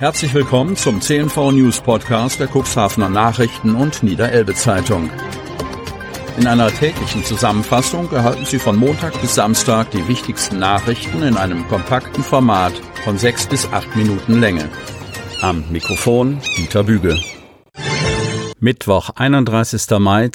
Herzlich willkommen zum CNV News Podcast der Cuxhavener Nachrichten und Niederelbe Zeitung. In einer täglichen Zusammenfassung erhalten Sie von Montag bis Samstag die wichtigsten Nachrichten in einem kompakten Format von 6 bis 8 Minuten Länge. Am Mikrofon Dieter Büge. Mittwoch, 31. Mai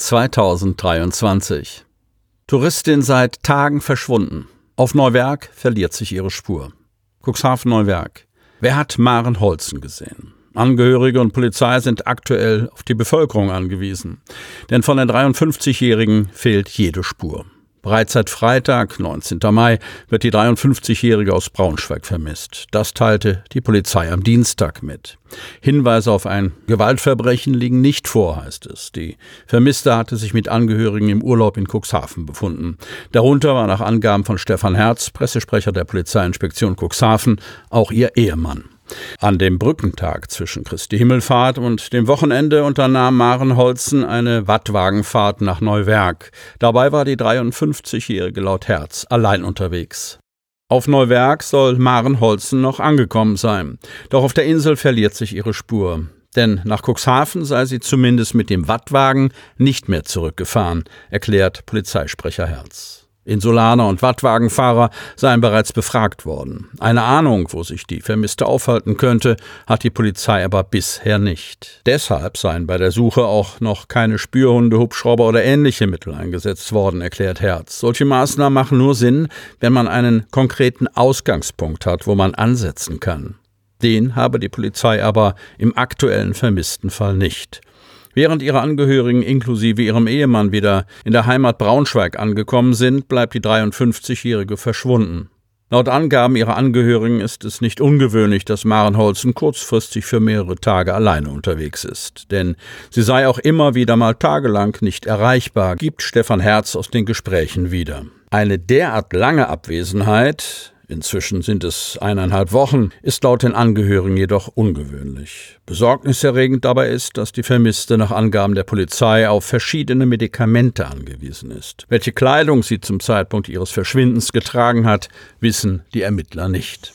2023. Touristin seit Tagen verschwunden. Auf Neuwerk verliert sich ihre Spur. Cuxhaven-Neuwerk. Wer hat Maren Holzen gesehen? Angehörige und Polizei sind aktuell auf die Bevölkerung angewiesen. Denn von der 53-Jährigen fehlt jede Spur. Bereits seit Freitag, 19. Mai, wird die 53-Jährige aus Braunschweig vermisst. Das teilte die Polizei am Dienstag mit. Hinweise auf ein Gewaltverbrechen liegen nicht vor, heißt es. Die Vermisste hatte sich mit Angehörigen im Urlaub in Cuxhaven befunden. Darunter war nach Angaben von Stefan Herz, Pressesprecher der Polizeiinspektion Cuxhaven, auch ihr Ehemann. An dem Brückentag zwischen Christi Himmelfahrt und dem Wochenende unternahm Maren Holzen eine Wattwagenfahrt nach Neuwerk. Dabei war die 53-Jährige laut Herz allein unterwegs. Auf Neuwerk soll Maren Holzen noch angekommen sein. Doch auf der Insel verliert sich ihre Spur. Denn nach Cuxhaven sei sie zumindest mit dem Wattwagen nicht mehr zurückgefahren, erklärt Polizeisprecher Herz. Insulaner und Wattwagenfahrer seien bereits befragt worden. Eine Ahnung, wo sich die Vermisste aufhalten könnte, hat die Polizei aber bisher nicht. Deshalb seien bei der Suche auch noch keine Spürhunde, Hubschrauber oder ähnliche Mittel eingesetzt worden, erklärt Herz. Solche Maßnahmen machen nur Sinn, wenn man einen konkreten Ausgangspunkt hat, wo man ansetzen kann. Den habe die Polizei aber im aktuellen vermissten Fall nicht. Während ihre Angehörigen inklusive ihrem Ehemann wieder in der Heimat Braunschweig angekommen sind, bleibt die 53-Jährige verschwunden. Laut Angaben ihrer Angehörigen ist es nicht ungewöhnlich, dass Maren Holzen kurzfristig für mehrere Tage alleine unterwegs ist. Denn sie sei auch immer wieder mal tagelang nicht erreichbar, gibt Stefan Herz aus den Gesprächen wieder. Eine derart lange Abwesenheit, inzwischen sind es 1,5 Wochen, ist laut den Angehörigen jedoch ungewöhnlich. Besorgniserregend dabei ist, dass die Vermisste nach Angaben der Polizei auf verschiedene Medikamente angewiesen ist. Welche Kleidung sie zum Zeitpunkt ihres Verschwindens getragen hat, wissen die Ermittler nicht.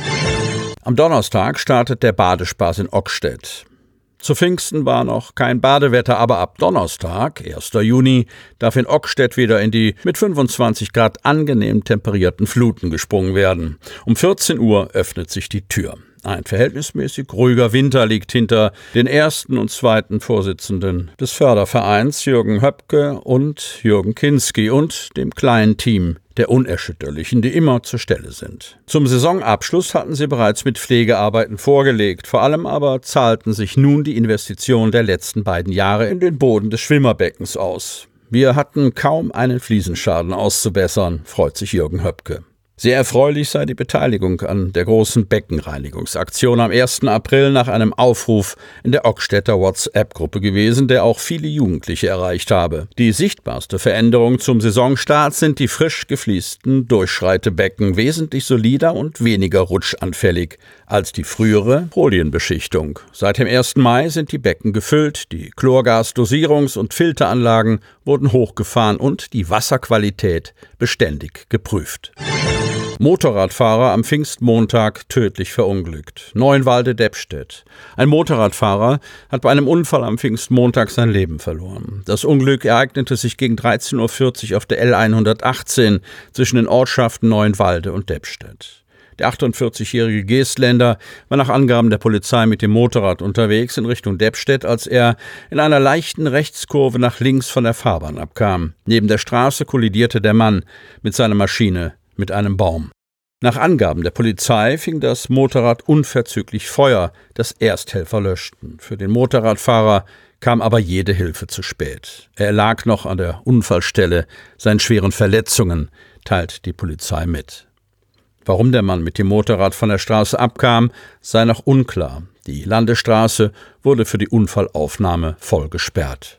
Am Donnerstag startet der Badespaß in Ockstedt. Zu Pfingsten war noch kein Badewetter, aber ab Donnerstag, 1. Juni, darf in Ockstedt wieder in die mit 25 Grad angenehm temperierten Fluten gesprungen werden. Um 14 Uhr öffnet sich die Tür. Ein verhältnismäßig ruhiger Winter liegt hinter den ersten und zweiten Vorsitzenden des Fördervereins, Jürgen Höpke und Jürgen Kinski, und dem kleinen Team der Unerschütterlichen, die immer zur Stelle sind. Zum Saisonabschluss hatten sie bereits mit Pflegearbeiten vorgelegt. Vor allem aber zahlten sich nun die Investitionen der letzten beiden Jahre in den Boden des Schwimmerbeckens aus. Wir hatten kaum einen Fliesenschaden auszubessern, freut sich Jürgen Höpke. Sehr erfreulich sei die Beteiligung an der großen Beckenreinigungsaktion am 1. April nach einem Aufruf in der Ockstedter WhatsApp-Gruppe gewesen, der auch viele Jugendliche erreicht habe. Die sichtbarste Veränderung zum Saisonstart sind die frisch gefliesten Durchschreitebecken, wesentlich solider und weniger rutschanfällig als die frühere Folienbeschichtung. Seit dem 1. Mai sind die Becken gefüllt, die Chlorgasdosierungs- und Filteranlagen wurden hochgefahren und die Wasserqualität beständig geprüft. Motorradfahrer am Pfingstmontag tödlich verunglückt. Neuenwalde-Deppstedt. Ein Motorradfahrer hat bei einem Unfall am Pfingstmontag sein Leben verloren. Das Unglück ereignete sich gegen 13.40 Uhr auf der L118 zwischen den Ortschaften Neuenwalde und Deppstedt. Der 48-jährige Geestländer war nach Angaben der Polizei mit dem Motorrad unterwegs in Richtung Deppstedt, als er in einer leichten Rechtskurve nach links von der Fahrbahn abkam. Neben der Straße kollidierte der Mann mit seiner Maschine mit einem Baum. Nach Angaben der Polizei fing das Motorrad unverzüglich Feuer, das Ersthelfer löschten. Für den Motorradfahrer kam aber jede Hilfe zu spät. Er lag noch an der Unfallstelle seinen schweren Verletzungen, teilt die Polizei mit. Warum der Mann mit dem Motorrad von der Straße abkam, sei noch unklar. Die Landesstraße wurde für die Unfallaufnahme voll gesperrt.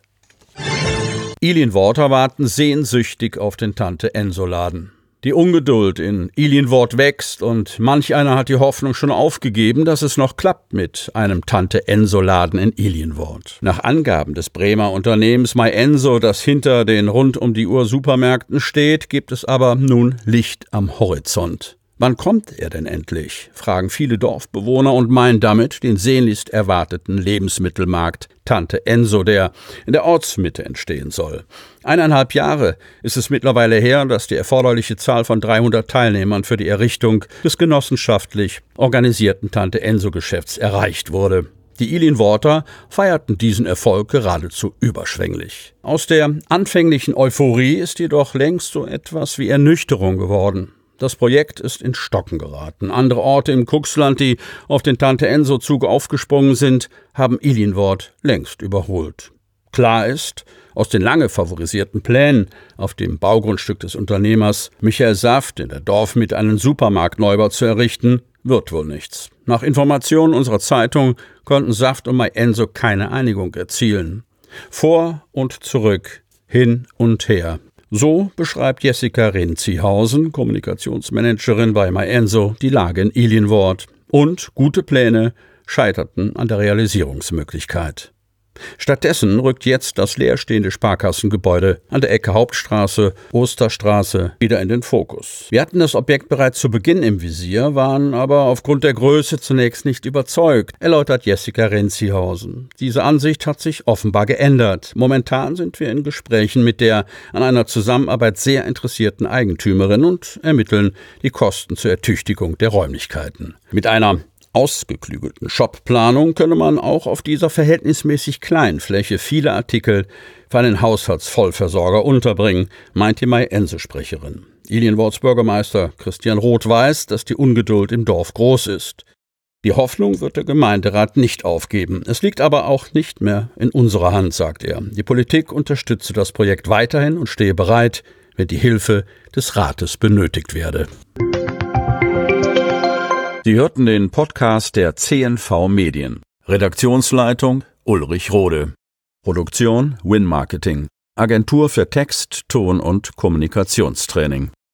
Ilienworter warten sehnsüchtig auf den Tante-Enso-Laden. Die Ungeduld in Ilienwort wächst und manch einer hat die Hoffnung schon aufgegeben, dass es noch klappt mit einem Tante-Enso-Laden in Ilienwort. Nach Angaben des Bremer Unternehmens MyEnso, das hinter den rund um die Uhr Supermärkten steht, gibt es aber nun Licht am Horizont. Wann kommt er denn endlich? Fragen viele Dorfbewohner und meinen damit den sehnlichst erwarteten Lebensmittelmarkt Tante Enso, der in der Ortsmitte entstehen soll. 1,5 Jahre ist es mittlerweile her, dass die erforderliche Zahl von 300 Teilnehmern für die Errichtung des genossenschaftlich organisierten Tante Enso-Geschäfts erreicht wurde. Die Ilinworter feierten diesen Erfolg geradezu überschwänglich. Aus der anfänglichen Euphorie ist jedoch längst so etwas wie Ernüchterung geworden. Das Projekt ist in Stocken geraten. Andere Orte im Cuxland, die auf den Tante-Enso-Zug aufgesprungen sind, haben Ilinwort längst überholt. Klar ist, aus den lange favorisierten Plänen auf dem Baugrundstück des Unternehmers Michael Saft in der Dorfmitte einen Supermarktneubau zu errichten, wird wohl nichts. Nach Informationen unserer Zeitung konnten Saft und MyEnso keine Einigung erzielen. Vor und zurück, hin und her. So beschreibt Jessica Renziehausen, Kommunikationsmanagerin bei MyEnso, die Lage in Ilinwort. Und gute Pläne scheiterten an der Realisierungsmöglichkeit. Stattdessen rückt jetzt das leerstehende Sparkassengebäude an der Ecke Hauptstraße, Osterstraße wieder in den Fokus. Wir hatten das Objekt bereits zu Beginn im Visier, waren aber aufgrund der Größe zunächst nicht überzeugt, erläutert Jessica Renziehausen. Diese Ansicht hat sich offenbar geändert. Momentan sind wir in Gesprächen mit der an einer Zusammenarbeit sehr interessierten Eigentümerin und ermitteln die Kosten zur Ertüchtigung der Räumlichkeiten. Mit einer ausgeklügelten Shopplanung könne man auch auf dieser verhältnismäßig kleinen Fläche viele Artikel für einen Haushaltsvollversorger unterbringen, meint die MyEnso-Sprecherin. Ilinworts Bürgermeister Christian Roth weiß, dass die Ungeduld im Dorf groß ist. Die Hoffnung wird der Gemeinderat nicht aufgeben. Es liegt aber auch nicht mehr in unserer Hand, sagt er. Die Politik unterstütze das Projekt weiterhin und stehe bereit, wenn die Hilfe des Rates benötigt werde. Sie hörten den Podcast der CNV Medien. Redaktionsleitung Ulrich Rode. Produktion Win Marketing. Agentur für Text, Ton und Kommunikationstraining.